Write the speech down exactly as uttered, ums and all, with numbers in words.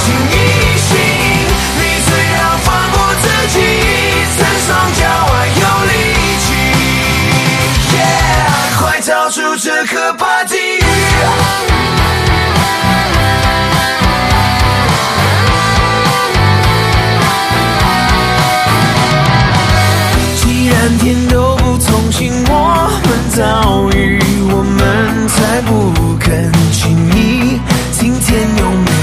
醒一醒，你最好放过自己，趁双脚还有力气。Yeah， 快逃出这可怕